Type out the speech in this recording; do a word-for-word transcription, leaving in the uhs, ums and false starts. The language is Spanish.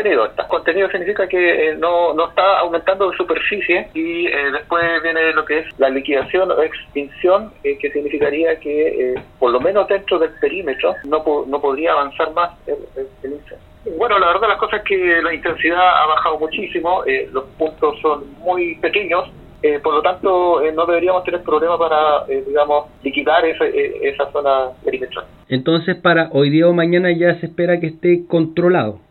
contenido. Está contenido significa que eh, no, no está aumentando de superficie y eh, después viene lo que es la liquidación o extinción, eh, que significaría que eh, por lo menos dentro del perímetro no, po- no podría avanzar más el, el, el incendio. Bueno, la verdad las cosas es que la intensidad ha bajado muchísimo, eh, los puntos son muy pequeños, eh, por lo tanto eh, no deberíamos tener problema para, eh, digamos, liquidar esa, eh, esa zona perimetral. Entonces, para hoy día o mañana ya se espera que esté controlado.